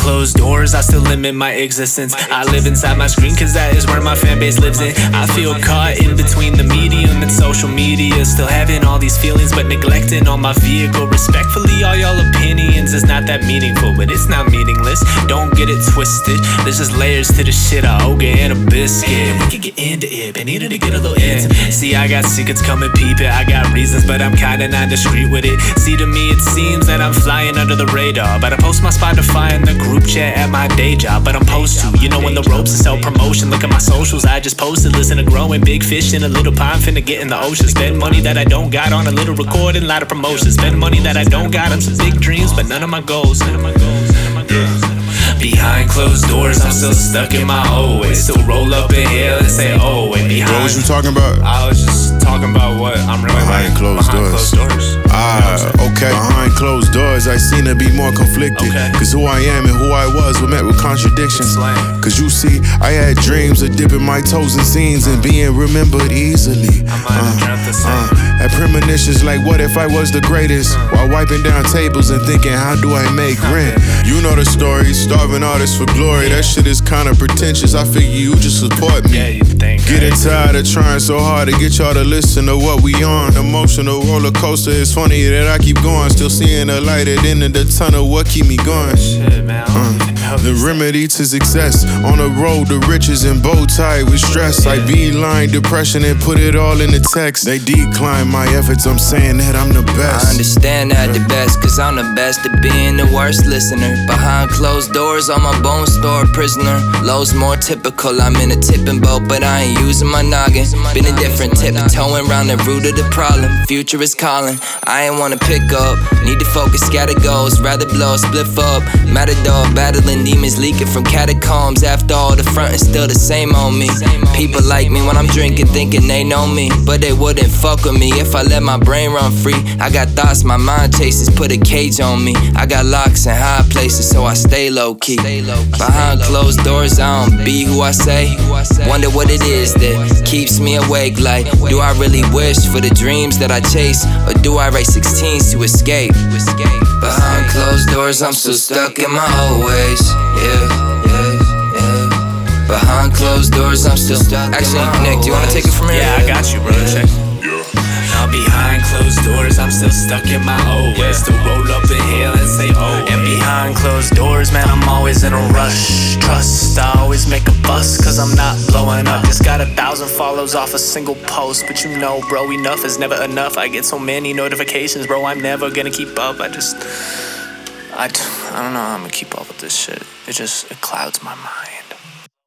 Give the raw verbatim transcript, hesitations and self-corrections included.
closed doors, I still limit my existence. I live inside my screen cause that is where my fan base lives in. I feel caught in between the medium and social media, still having all these feelings but neglecting all my vehicle. Respectfully, all y'all opinions is not that meaningful, but it's not meaningless, don't get it twisted. There's just layers to the shit, a hoagie and a biscuit. We could get into it, but needed to get a little intimate. See, I got secrets, come and peep it. I got reasons, but I'm kinda not discreet with it. See, to me it seems that I'm flying under the radar, but I post my Spotify in the group chat at my day job. But I'm supposed to, you know, when the ropes is self-promotion. Look at my socials, I just posted. Listen to growing big fish in a little pond, finna get in the ocean. Spend money that I don't got on a little recording, lot of promotions. Spend money that I don't got on some big dreams, but none of my goals. None of my goals. None of my goals. Behind closed doors, I'm still stuck in my old ways. Still roll up in here and say, oh, and behind. What was you talking about? I was just talking about what I'm really behind like. Closed behind doors. closed doors. Ah, okay. Behind closed doors, I seem to be more conflicted. Okay. Cause who I am and who I was were met with contradictions. Cause you see, I had dreams of dipping my toes in scenes and being remembered easily. I might have dreamt the same. Uh, had premonitions like, what if I was the greatest? While wiping down tables and thinking, how do I make rent? You know the story, starving artists for glory. That shit is kinda pretentious, I figure you just support me. Yeah, you think. Getting tired of trying so hard to get y'all to listen to what we on. Emotional roller coaster, it's funny that I keep going. Still seeing the light at the end of the tunnel, what keep me going? Shit, man, I don't even know The this remedy to success, on the road to riches and bow tie with stress. I beeline depression and put it all in the text. They decline my efforts, I'm saying that I'm the best. I understand that the best, cause I'm the best at being the worst listener. Behind closed doors, on my bone store prisoner. Low's more typical, I'm in a tipping boat, but I ain't using my noggin. Been a different tiptoeing around the root of the problem. Future is calling, I ain't wanna pick up. Need to focus, scatter goals, rather blow a spliff up. Matador battling demons leaking from catacombs. After all, the front is still the same on me. People like me when I'm drinking, thinking they know me, but they wouldn't fuck with me if I let my brain run free. I got thoughts my mind chases, put a cage on me. I got locks in high places, so I stay low key. Behind closed doors, I don't be who I say. Wonder what it is that keeps me awake. Like, do I really wish for the dreams that I chase, or do I race sixteens to escape? Behind closed doors, I'm still stuck in my old ways. Yeah, yeah, yeah. Behind closed doors, I'm still stuck. Actually, Nick, do you wanna take it from here? Yeah, I got you, brother. Check. Now behind closed doors, I'm still stuck in my old ways. Still roll up in here and say, oh. And behind closed doors, man, I'm always in a rush. Trust, I always make a fuss, cause I'm not blowing up. Just got a thousand follows off a single post. But you know, bro, enough is never enough. I get so many notifications, bro, I'm never gonna keep up. I just, I, I don't know how I'm gonna keep up with this shit. It just, it clouds my mind.